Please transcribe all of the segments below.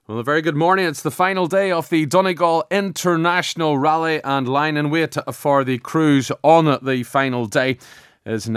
Well, a very good morning. It's the final day of the Donegal International Rally, and lying in wait for the crews on the final day is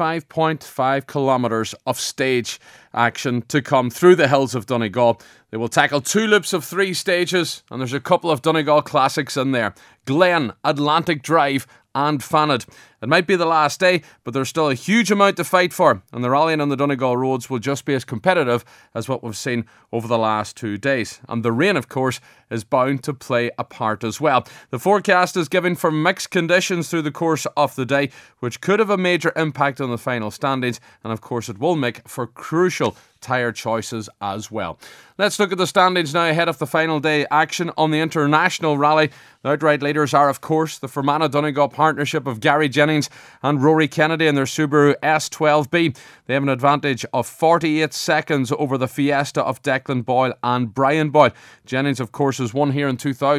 95.5 kilometres of stage action to come through the hills of Donegal. They will tackle 2 loops of 3 stages, and there's a couple of Donegal classics in there. Glen, Atlantic Drive and Fanad. It might be the last day, but there's still a huge amount to fight for, and the rallying on the Donegal roads will just be as competitive as what we've seen over the last 2 days. And the rain, of course, is bound to play a part as well. The forecast is giving for mixed conditions through the course of the day, which could have a major impact on the final standings, and of course it will make for crucial tyre choices as well. Let's look at the standings now ahead of the final day action on the International Rally. The outright leaders are, of course, the Fermanagh Donegal partnership of Gary Jennings and Rory Kennedy in their Subaru S12B. They have an advantage of 48 seconds over the Fiesta of Declan Boyle and Brian Boyle. Jennings, of course, has won here in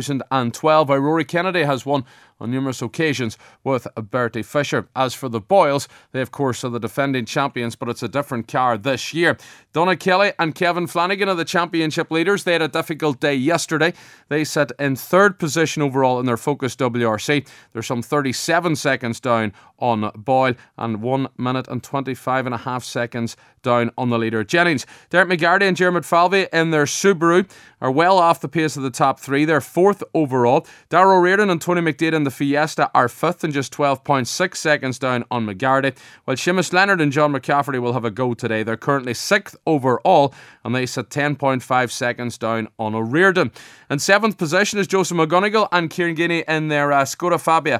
2012, while Rory Kennedy has won on numerous occasions with Bertie Fisher. As for the Boyles, they of course are the defending champions, but it's a different car this year. Donna Kelly and Kevin Flanagan are the championship leaders. They had a difficult day yesterday. They sit in 3rd position overall in their Focus WRC. They're some 37 seconds down on Boyle and 1 minute and 25 and a half seconds down on the leader Jennings. Derek McGarty and Jeremy Falvey in their Subaru are well off the pace of the top 3. They're 4th overall. Darrell Reardon and Tony McDade in the Fiesta are 5th and just 12.6 seconds down on McGarty, while Seamus Leonard and John McCafferty will have a go today. They're currently 6th overall, and they sit 10.5 seconds down on O'Riordan. In 7th position is Joseph McGonigal and Kieran Guinea in their Skoda Fabia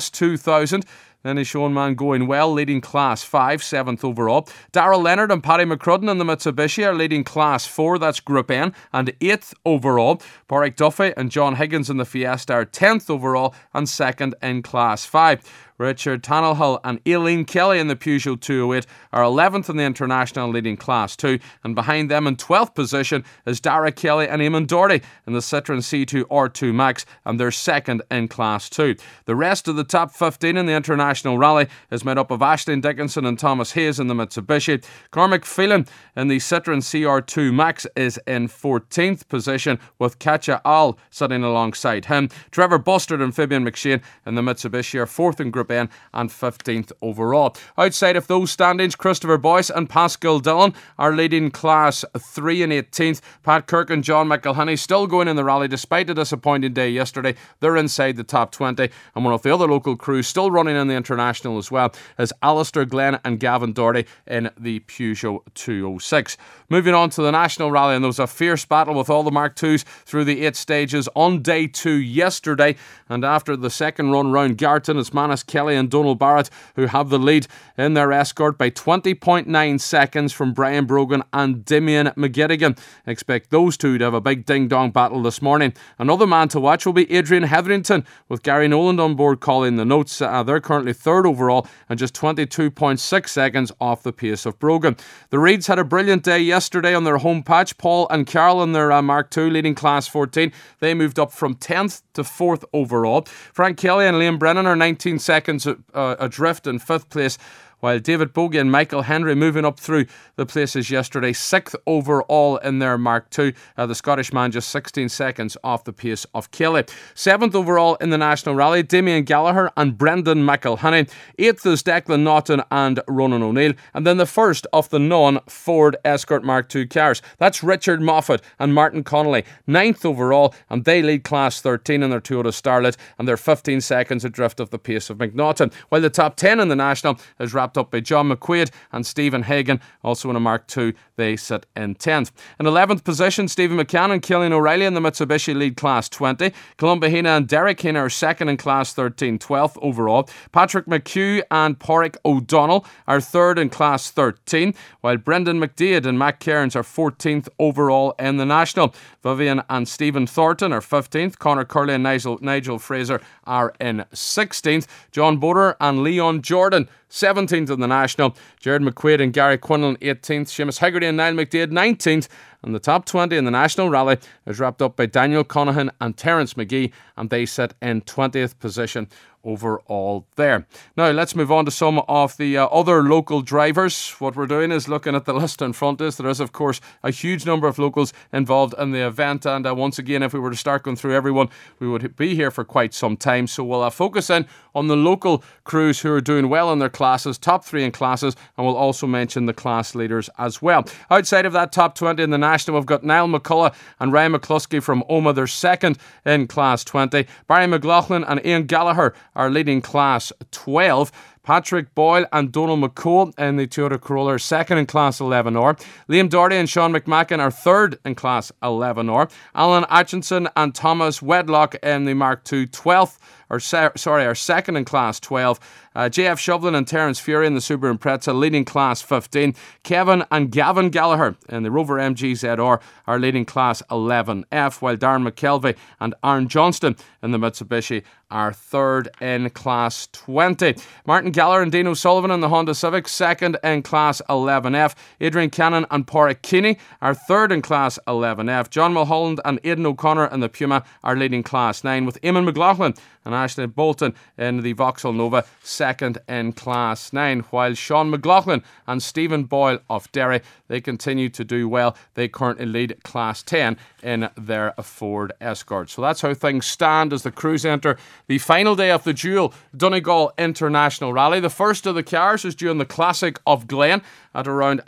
S2000. Then is Sean Mann going well, leading Class 5, 7th overall. Darrell Leonard and Paddy McCrudden in the Mitsubishi are leading Class 4, that's Group N, and 8th overall. Porrick Duffy and John Higgins in the Fiesta are 10th overall and 2nd in Class 5. Richard Tannehill and Aileen Kelly in the Peugeot 208 are 11th in the International, leading Class 2, and behind them in 12th position is Dara Kelly and Eamon Doherty in the Citroen C2 R2 Max, and they're 2nd in Class 2. The rest of the top 15 in the International Rally is made up of Aisling Dickinson and Thomas Hayes in the Mitsubishi. Cormac Phelan in the Citroen CR2 Max is in 14th position, with Katja Al sitting alongside him. Trevor Bustard and Fabian McShane in the Mitsubishi are 4th in Group N and 15th overall. Outside of those standings, Christopher Boyce and Pascal Dillon are leading Class 3 and 18th. Pat Kirk and John McElhenney still going in the rally despite a disappointing day yesterday. They're inside the top 20, and one of the other local crews still running in the International as well is Alistair Glenn and Gavin Doherty in the Peugeot 206. Moving on to the National Rally, and there was a fierce battle with all the Mark IIs through the 8 stages on day 2 yesterday, and after the second run round Garton, it's Manus Kelly and Donald Barrett who have the lead in their escort by 20.9 seconds from Brian Brogan and Damien McGettigan. Expect those two to have a big ding-dong battle this morning. Another man to watch will be Adrian Hetherington, with Gary Noland on board calling the notes. They're currently 3rd overall and just 22.6 seconds off the pace of Brogan. The Reeds had a brilliant day yesterday on their home patch. Paul and Carol in their Mark II leading Class 14. They moved up from 10th to 4th overall. Frank Kelly and Liam Brennan are 19 seconds adrift in 5th place, while David Bogie and Michael Henry moving up through the places yesterday, 6th overall in their Mark II. The Scottish man just 16 seconds off the pace of Kelly. 7th overall in the National Rally, Damien Gallagher and Brendan McElhenney. 8th is Declan Naughton and Ronan O'Neill. And then the first of the non-Ford Escort Mark II cars, that's Richard Moffat and Martin Connolly. 9th overall, and they lead Class 13 in their Toyota Starlet, and they're 15 seconds adrift of the pace of McNaughton. While the top 10 in the National is wrapped up by John McQuaid and Stephen Hagan, also in a Mark II. They sit in 10th. In 11th position, Stephen McCann and Killian O'Reilly in the Mitsubishi lead Class 20. Columba Hina and Derek Hina are 2nd in Class 13, 12th overall. Patrick McHugh and Porrick O'Donnell are 3rd in Class 13, while Brendan McDade and Matt Cairns are 14th overall in the National. Vivian and Stephen Thornton are 15th. Conor Curley and Nigel Fraser are in 16th. John Boder and Leon Jordan 17th in the National. Jared McQuaid and Gary Quinlan 18th. Seamus Hegarty and Niall McDade 19th. And the top 20 in the National Rally is wrapped up by Daniel Conaghan and Terence McGee, and they sit in 20th position overall there. Now let's move on to some of the other local drivers. What we're doing is looking at the list in front of us. There is of course a huge number of locals involved in the event, and once again, if we were to start going through everyone, we would be here for quite some time. So we'll focus in on the local crews who are doing well in their classes, top 3 in classes, and we'll also mention the class leaders as well. Outside of that top 20 in the national, we've got Niall McCullough and Ryan McCluskey from Omagh. They're second in class 20. Barry McLaughlin and Ian Gallagher are leading class 12. Patrick Boyle and Donald McCole in the Toyota Corolla are second in class 11R. Liam Doherty and Sean McMacken are third in class 11R. Alan Atchinson and Thomas Wedlock in the Mark II 12th, are second in class 12. JF Shovlin and Terence Fury in the Subaru Impreza leading class 15. Kevin and Gavin Gallagher in the Rover MG are leading class 11F, while Darren McKelvey and Aaron Johnston in the Mitsubishi are third in class 20. Martin Gallagher and Dean O'Sullivan in the Honda Civic, second in class 11F. Adrian Cannon and Porrick Keeney are third in class 11F. John Mulholland and Aidan O'Connor in the Puma are leading class 9, with Eamon McLaughlin and Ashley Bolton in the Vauxhall Nova second in class 9, while Sean McLaughlin and Stephen Boyle of Derry, they continue to do well. They currently lead class 10 in their Ford Escort. So that's how things stand as the crews enter the final day of the dual Donegal International Rally. The first of the cars is due in the Classic of Glen at around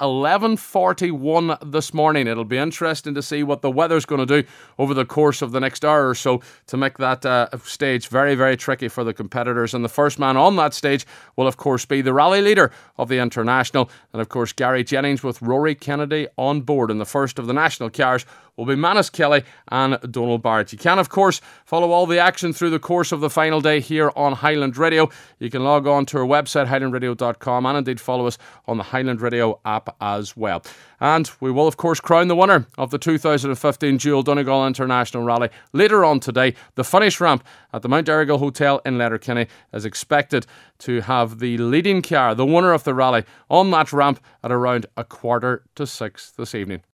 11:41 this morning. It'll be interesting to see what the weather's going to do over the course of the next hour or so to make that stage very, very tricky for the competitors. And the first man on that stage will, of course, be the rally leader of the International, and, of course, Gary Jennings with Rory Kennedy on board. And the first of the national cars will be Manus Kelly and Donald Barrett. You can, of course, follow all the action through the course of the final day here on Highland Radio. You can log on to our website, highlandradio.com, and indeed follow us on the Highland Radio app as well. And we will, of course, crown the winner of the 2015 Dual Donegal International Rally later on today. The finish ramp at the Mount Errigal Hotel in Letterkenny is expected to have the leading car, the winner of the rally, on that ramp at around 5:15 this evening.